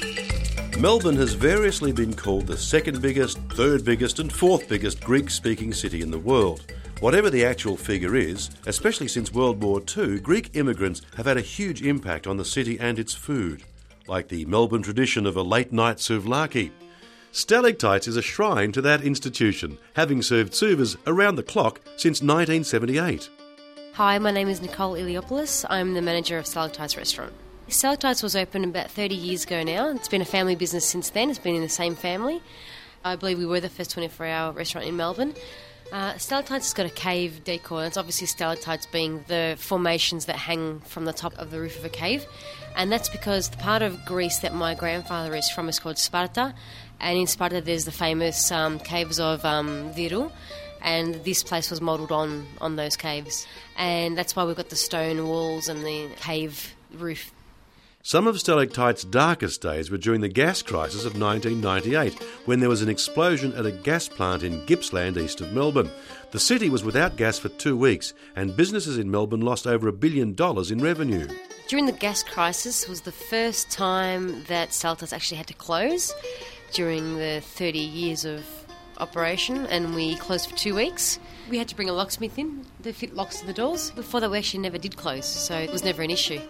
Melbourne has variously been called the second biggest, third biggest and fourth biggest Greek-speaking city in the world. Whatever the actual figure is, especially since World War II, Greek immigrants have had a huge impact on the city and its food, like the Melbourne tradition of a late-night souvlaki. Stalactites is a shrine to that institution, having served souvas around the clock since 1978. Hi, my name is Nicole Iliopoulos. I'm the manager of Stalactites Restaurant. Stalactites was opened about 30 years ago now. It's been a family business since then. It's been in the same family. I believe we were the first 24-hour restaurant in Melbourne. Stalactites has got a cave decor. It's obviously stalactites being the formations that hang from the top of the roof of a cave. And that's because the part of Greece that my grandfather is from is called Sparta. And in Sparta there's the famous caves of Viru. And this place was modelled on those caves. And that's why we've got the stone walls and the cave roof. Some of Stalactite's darkest days were during the gas crisis of 1998, when there was an explosion at a gas plant in Gippsland, east of Melbourne. The city was without gas for 2 weeks, and businesses in Melbourne lost over $1 billion in revenue. During the gas crisis was the first time that Stalactites actually had to close during the 30 years of operation, and we closed for 2 weeks. We had to bring a locksmith in to fit locks to the doors. Before that, we actually never did close, so it was never an issue.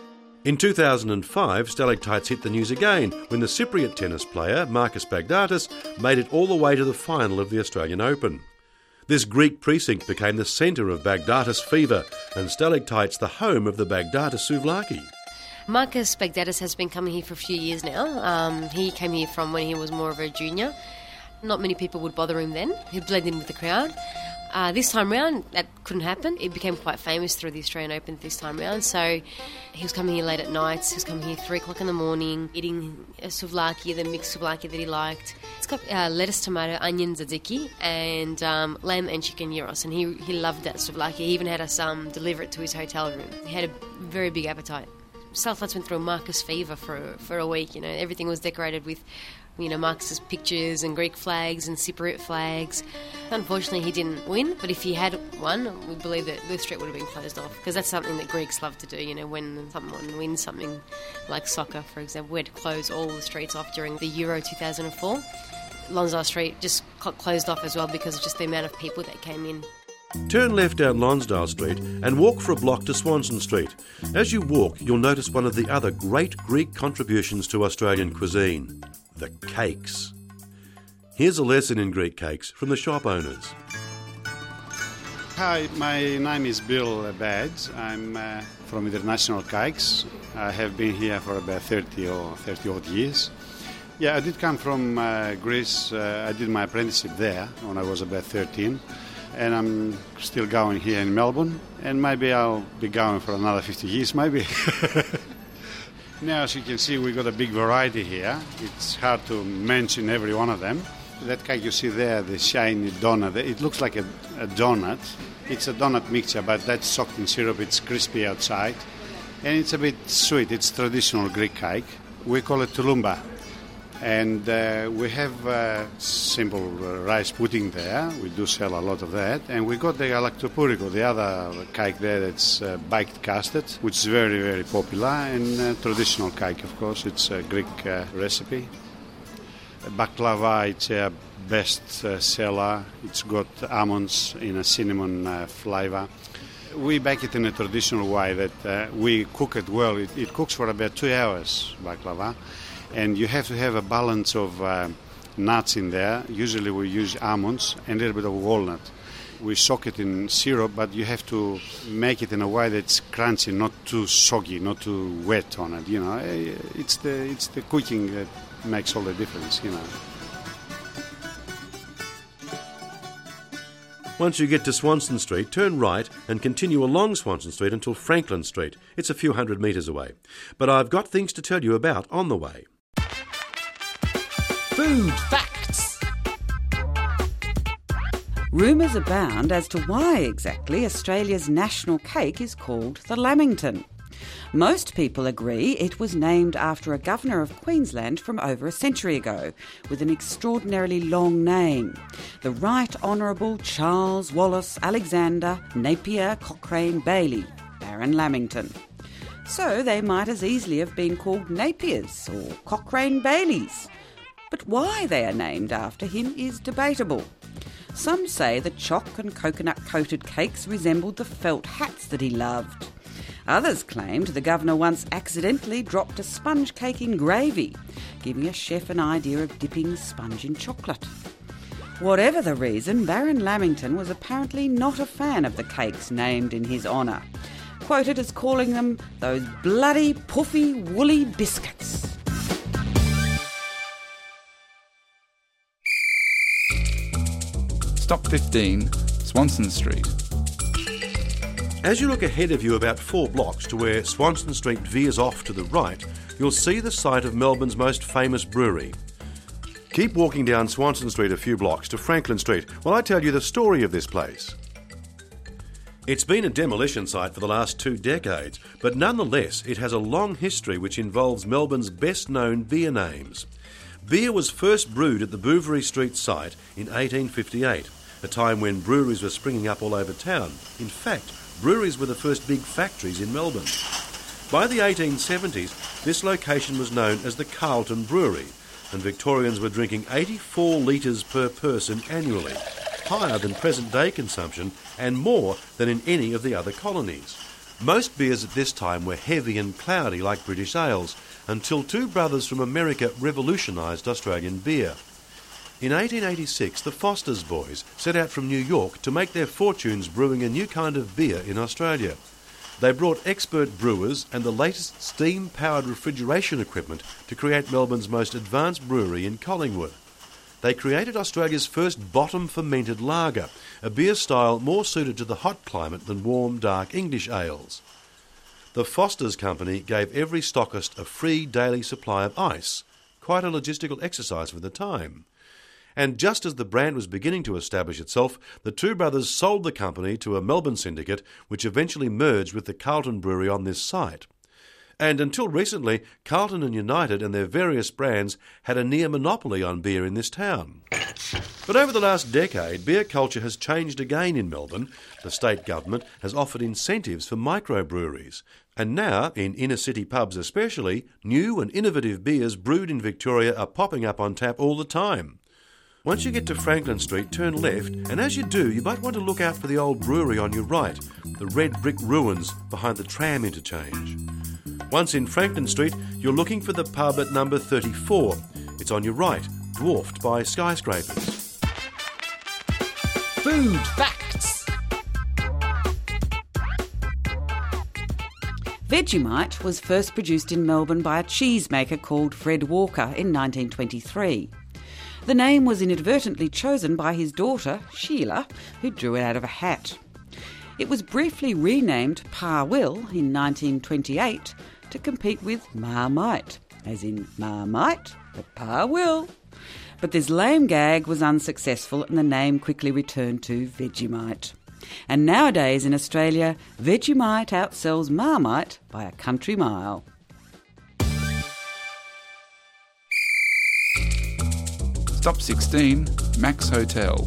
In 2005, Stalactites hit the news again when the Cypriot tennis player Marcus Baghdatis made it all the way to the final of the Australian Open. This Greek precinct became the centre of Baghdatis fever, and Stalactites the home of the Baghdatis souvlaki. Marcus Baghdatis has been coming here for a few years now. He came here from when he was more of a junior. Not many people would bother him then. He'd blend in with the crowd. This time round, that couldn't happen. It became quite famous through the Australian Open this time round. So he was coming here late at nights. He was coming here 3 o'clock in the morning, eating a souvlaki, the mixed souvlaki that he liked. It's got lettuce, tomato, onion, tzatziki, and lamb and chicken gyros. And he loved that souvlaki. He even had us deliver it to his hotel room. He had a very big appetite. Stalactites went through a Marcus fever for a week. You know, everything was decorated with, you know, Marcus's pictures and Greek flags and Cypriot flags. Unfortunately, he didn't win, but if he had won, we believe that the street would have been closed off, because that's something that Greeks love to do. You know, when someone wins something like soccer, for example, we had to close all the streets off during the Euro 2004. Lonsdale Street just got closed off as well because of just the amount of people that came in. Turn left down Lonsdale Street and walk for a block to Swanston Street. As you walk, you'll notice one of the other great Greek contributions to Australian cuisine: the cakes. Here's a lesson in Greek cakes from the shop owners. Hi, my name is Bill Badge. I'm from International Cakes. I have been here for about 30 odd years. Yeah, I did come from Greece. I did my apprenticeship there when I was about 13. And I'm still going here in Melbourne. And maybe I'll be going for another 50 years, maybe. Now, as you can see, we've got a big variety here. It's hard to mention every one of them. That cake you see there, the shiny donut, it looks like a donut. It's a donut mixture, but that's soaked in syrup. It's crispy outside, and it's a bit sweet. It's traditional Greek cake. We call it tulumba. And we have simple rice pudding there. We do sell a lot of that. And we got the galaktopouriko, the other cake there that's baked custard, which is very, very popular. And traditional cake, of course. It's a Greek recipe. Baklava, it's a best seller. It's got almonds in a cinnamon flavour. We bake it in a traditional way that we cook it well. It cooks for about 2 hours, baklava. And you have to have a balance of nuts in there. Usually we use almonds and a little bit of walnut. We soak it in syrup, but you have to make it in a way that's crunchy, not too soggy, not too wet on it. You know, it's the cooking that makes all the difference, you know. Once you get to Swanston Street, turn right and continue along Swanston Street until Franklin Street. It's a few hundred metres away. But I've got things to tell you about on the way. Food facts. Rumours abound as to why exactly Australia's national cake is called the Lamington. Most people agree it was named after a governor of Queensland from over a century ago, with an extraordinarily long name, the Right Honourable Charles Wallace Alexander Napier Cochrane Bailey, Baron Lamington. So they might as easily have been called Napiers or Cochrane Baileys. But why they are named after him is debatable. Some say the choc and coconut-coated cakes resembled the felt hats that he loved. Others claimed the governor once accidentally dropped a sponge cake in gravy, giving a chef an idea of dipping the sponge in chocolate. Whatever the reason, Baron Lamington was apparently not a fan of the cakes named in his honour, quoted as calling them those bloody, puffy, woolly biscuits. Stop 15, Swanston Street. As you look ahead of you about 4 blocks to where Swanston Street veers off to the right, you'll see the site of Melbourne's most famous brewery. Keep walking down Swanston Street a few blocks to Franklin Street while I tell you the story of this place. It's been a demolition site for the last 2 decades, but nonetheless it has a long history which involves Melbourne's best-known beer names. Beer was first brewed at the Bouverie Street site in 1858, a time when breweries were springing up all over town. In fact, breweries were the first big factories in Melbourne. By the 1870s, this location was known as the Carlton Brewery, and Victorians were drinking 84 litres per person annually, higher than present-day consumption and more than in any of the other colonies. Most beers at this time were heavy and cloudy like British ales, until 2 brothers from America revolutionised Australian beer. In 1886, the Foster's boys set out from New York to make their fortunes brewing a new kind of beer in Australia. They brought expert brewers and the latest steam-powered refrigeration equipment to create Melbourne's most advanced brewery in Collingwood. They created Australia's first bottom-fermented lager, a beer style more suited to the hot climate than warm, dark English ales. The Foster's Company gave every stockist a free daily supply of ice, quite a logistical exercise for the time. And just as the brand was beginning to establish itself, the 2 brothers sold the company to a Melbourne syndicate, which eventually merged with the Carlton Brewery on this site. And until recently, Carlton and United and their various brands had a near monopoly on beer in this town. But over the last decade, beer culture has changed again in Melbourne. The state government has offered incentives for microbreweries. And now, in inner-city pubs especially, new and innovative beers brewed in Victoria are popping up on tap all the time. Once you get to Franklin Street, turn left, and as you do, you might want to look out for the old brewery on your right, the red brick ruins behind the tram interchange. Once in Franklin Street, you're looking for the pub at number 34. It's on your right, dwarfed by skyscrapers. Food facts. Vegemite was first produced in Melbourne by a cheesemaker called Fred Walker in 1923. The name was inadvertently chosen by his daughter, Sheila, who drew it out of a hat. It was briefly renamed Pa Will in 1928 to compete with Marmite, as in Marmite, but Pa Will. But this lame gag was unsuccessful and the name quickly returned to Vegemite. And nowadays in Australia, Vegemite outsells Marmite by a country mile. Stop 16, Max Hotel.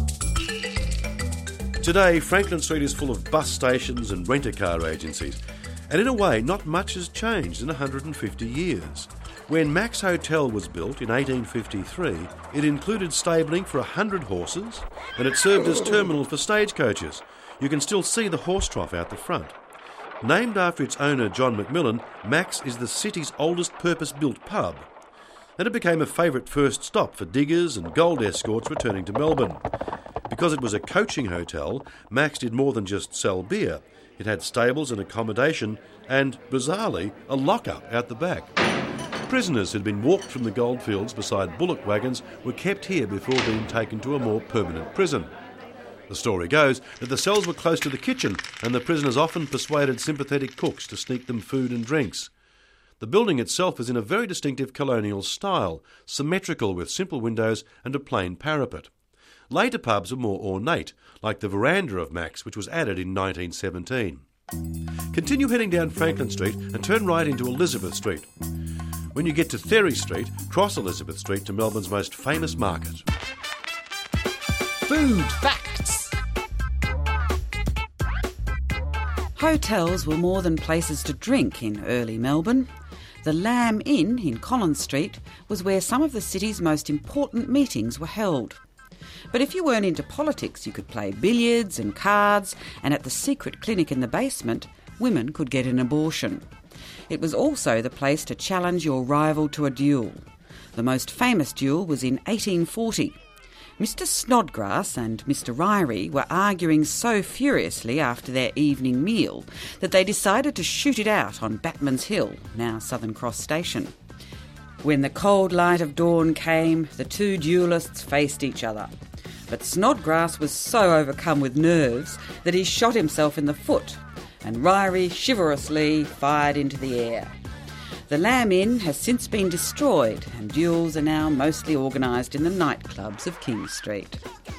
Today, Franklin Street is full of bus stations and rent-a-car agencies. And in a way, not much has changed in 150 years. When Max Hotel was built in 1853, it included stabling for 100 horses and it served as terminal for stagecoaches. You can still see the horse trough out the front. Named after its owner, John McMillan, Max is the city's oldest purpose-built pub. And it became a favourite first stop for diggers and gold escorts returning to Melbourne. Because it was a coaching hotel, Max did more than just sell beer. It had stables and accommodation and, bizarrely, a lock-up out the back. Prisoners who'd been walked from the goldfields beside bullock wagons were kept here before being taken to a more permanent prison. The story goes that the cells were close to the kitchen and the prisoners often persuaded sympathetic cooks to sneak them food and drinks. The building itself is in a very distinctive colonial style, symmetrical with simple windows and a plain parapet. Later pubs were more ornate, like the veranda of Max, which was added in 1917. Continue heading down Franklin Street and turn right into Elizabeth Street. When you get to Therry Street, cross Elizabeth Street to Melbourne's most famous market. Food facts. Hotels were more than places to drink in early Melbourne. The Lamb Inn in Collins Street was where some of the city's most important meetings were held. But if you weren't into politics, you could play billiards and cards, and at the secret clinic in the basement, women could get an abortion. It was also the place to challenge your rival to a duel. The most famous duel was in 1840. Mr. Snodgrass and Mr. Ryrie were arguing so furiously after their evening meal that they decided to shoot it out on Batman's Hill, now Southern Cross Station. When the cold light of dawn came, the two duellists faced each other. But Snodgrass was so overcome with nerves that he shot himself in the foot, and Ryrie chivalrously fired into the air. The Lamb Inn has since been destroyed, and duels are now mostly organised in the nightclubs of King Street.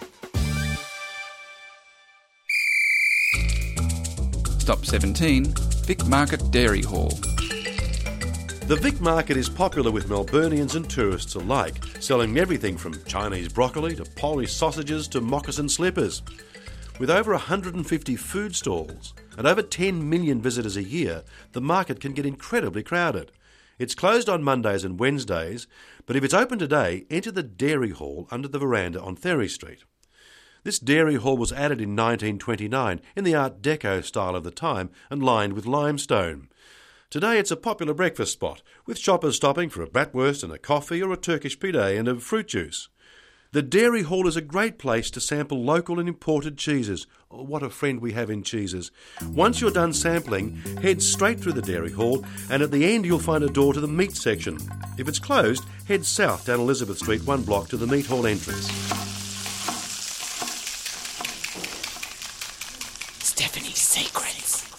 Stop 17, Vic Market Dairy Hall. The Vic Market is popular with Melburnians and tourists alike, selling everything from Chinese broccoli to Polish sausages to moccasin slippers. With over 150 food stalls and over 10 million visitors a year, the market can get incredibly crowded. It's closed on Mondays and Wednesdays, but if it's open today, enter the Dairy Hall under the veranda on Therry Street. This dairy hall was added in 1929 in the Art Deco style of the time and lined with limestone. Today it's a popular breakfast spot, with shoppers stopping for a bratwurst and a coffee or a Turkish pide and a fruit juice. The Dairy Hall is a great place to sample local and imported cheeses. Oh, what a friend we have in cheeses. Once you're done sampling, head straight through the Dairy Hall and at the end you'll find a door to the meat section. If it's closed, head south down Elizabeth Street 1 block to the Meat Hall entrance. Stephanie's Secrets.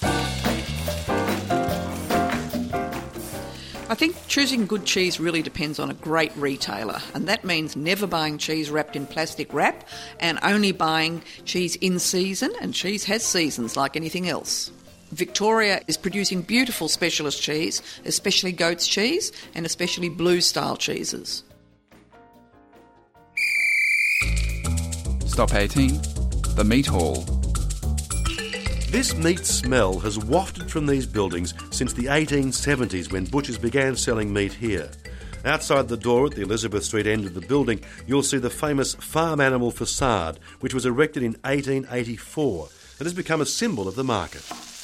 I think choosing good cheese really depends on a great retailer, and that means never buying cheese wrapped in plastic wrap and only buying cheese in season, and cheese has seasons like anything else. Victoria is producing beautiful specialist cheese, especially goat's cheese and especially blue-style cheeses. Stop 18, the Meat Hall. This meat smell has wafted from these buildings since the 1870s when butchers began selling meat here. Outside the door at the Elizabeth Street end of the building, you'll see the famous farm animal facade, which was erected in 1884 and has become a symbol of the market.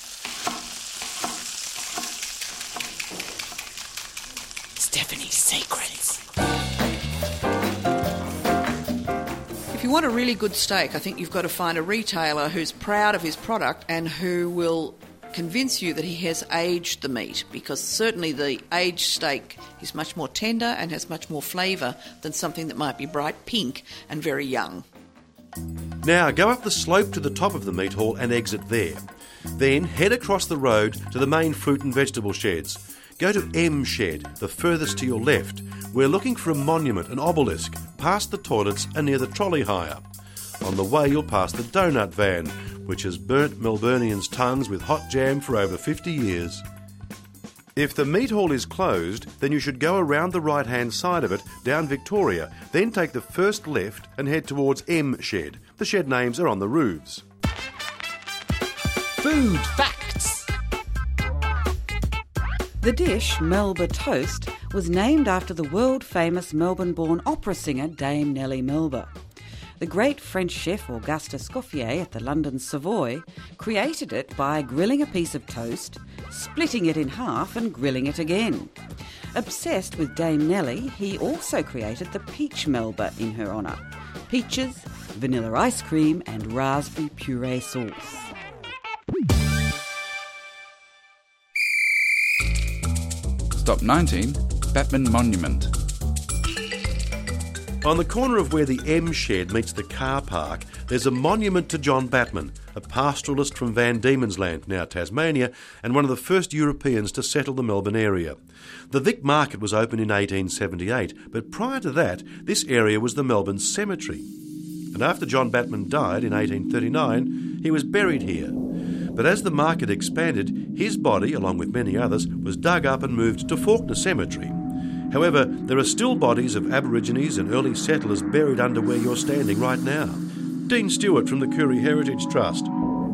Stephanie's Secrets. If you want a really good steak, I think you've got to find a retailer who's proud of his product and who will convince you that he has aged the meat, because certainly the aged steak is much more tender and has much more flavour than something that might be bright pink and very young. Now go up the slope to the top of the meat hall and exit there. Then head across the road to the main fruit and vegetable sheds. Go to M Shed, the furthest to your left. We're looking for a monument, an obelisk, past the toilets and near the trolley hire. On the way you'll pass the donut van, which has burnt Melburnians' tongues with hot jam for over 50 years. If the meat hall is closed, then you should go around the right-hand side of it, down Victoria, then take the first left and head towards M Shed. The shed names are on the roofs. Food facts. The dish, Melba Toast, was named after the world-famous Melbourne-born opera singer Dame Nellie Melba. The great French chef Auguste Escoffier at the London Savoy created it by grilling a piece of toast, splitting it in half and grilling it again. Obsessed with Dame Nellie, he also created the Peach Melba in her honour. Peaches, vanilla ice cream and raspberry puree sauce. Stop 19, Batman Monument. On the corner of where the M Shed meets the car park, there's a monument to John Batman, a pastoralist from Van Diemen's Land, now Tasmania, and one of the first Europeans to settle the Melbourne area. The Vic Market was opened in 1878, but prior to that, this area was the Melbourne Cemetery. And after John Batman died in 1839, he was buried here. But as the market expanded, his body, along with many others, was dug up and moved to Fawkner Cemetery. However, there are still bodies of Aborigines and early settlers buried under where you're standing right now. Dean Stewart from the Koori Heritage Trust.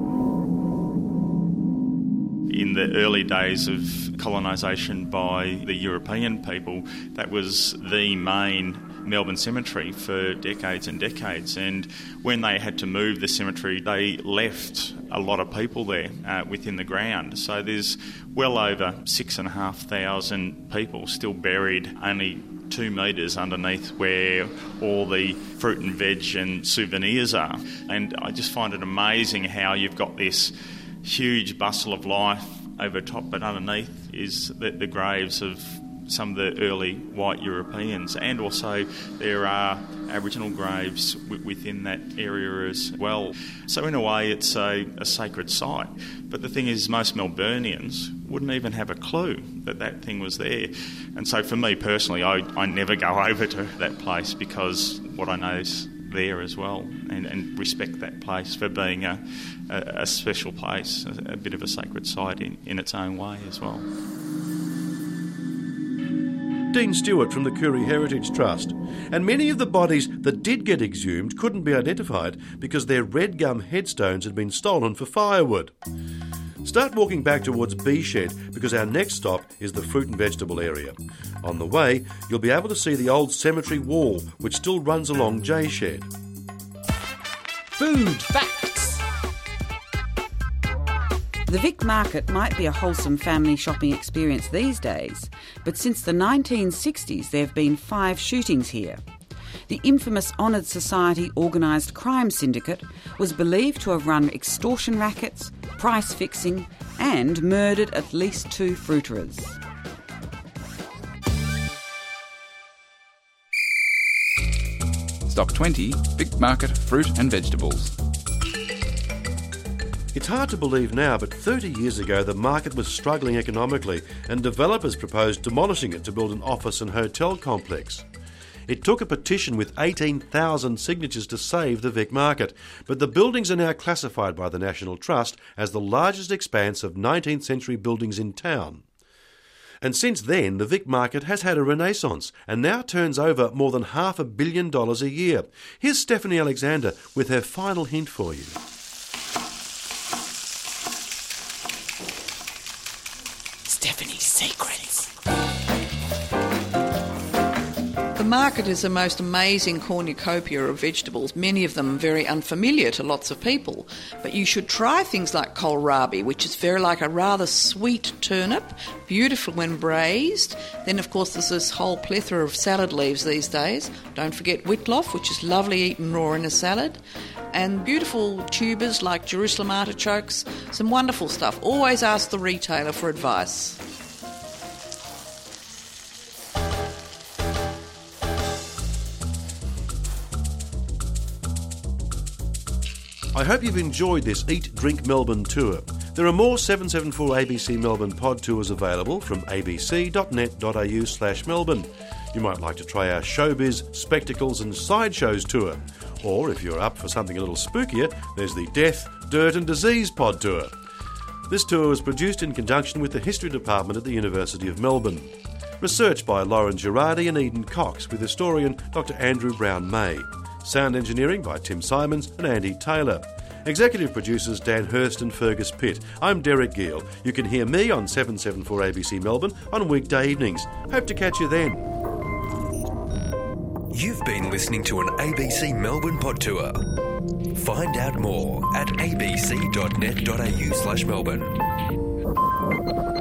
In the early days of colonisation by the European people, that was the main Melbourne cemetery for decades and decades, and when they had to move the cemetery, they left a lot of people there within the ground. So there's well over 6,500 people still buried only 2 metres underneath where all the fruit and veg and souvenirs are. And I just find it amazing how you've got this huge bustle of life over top, but underneath is the graves of some of the early white Europeans, and also there are Aboriginal graves within that area as well. So in a way it's a sacred site. But the thing is, most Melburnians wouldn't even have a clue that that thing was there. And so for me personally, I never go over to that place because what I know is there as well, and respect that place for being a special place, a bit of a sacred site in its own way as well. Dean Stewart from the Koori Heritage Trust. And many of the bodies that did get exhumed couldn't be identified because their red gum headstones had been stolen for firewood. Start walking back towards B Shed because our next stop is the fruit and vegetable area. On the way, you'll be able to see the old cemetery wall which still runs along J Shed. Food facts. The Vic Market might be a wholesome family shopping experience these days, but since the 1960s there have been 5 shootings here. The infamous Honoured Society organised crime syndicate was believed to have run extortion rackets, price fixing and murdered at least 2 fruiterers. Stock 20, Vic Market Fruit and Vegetables. It's hard to believe now, but 30 years ago the market was struggling economically and developers proposed demolishing it to build an office and hotel complex. It took a petition with 18,000 signatures to save the Vic Market, but the buildings are now classified by the National Trust as the largest expanse of 19th century buildings in town. And since then, the Vic Market has had a renaissance and now turns over more than $500 million a year. Here's Stephanie Alexander with her final hint for you. Stephanie's Secrets. The market is a most amazing cornucopia of vegetables, many of them very unfamiliar to lots of people. But you should try things like kohlrabi, which is very like a rather sweet turnip, beautiful when braised. Then, of course, there's this whole plethora of salad leaves these days. Don't forget whitloff, which is lovely eaten raw in a salad. And beautiful tubers like Jerusalem artichokes, some wonderful stuff. Always ask the retailer for advice. I hope you've enjoyed this Eat Drink Melbourne tour. There are more 774 ABC Melbourne pod tours available from abc.net.au/Melbourne. You might like to try our showbiz, spectacles and sideshows tour. Or if you're up for something a little spookier, there's the Death, Dirt and Disease pod tour. This tour was produced in conjunction with the History Department at the University of Melbourne. Research by Lauren Girardi and Eden Cox with historian Dr Andrew Brown-May. Sound engineering by Tim Simons and Andy Taylor. Executive producers Dan Hurst and Fergus Pitt. I'm Derek Gill. You can hear me on 774 ABC Melbourne on weekday evenings. Hope to catch you then. You've been listening to an ABC Melbourne pod tour. Find out more at abc.net.au/Melbourne.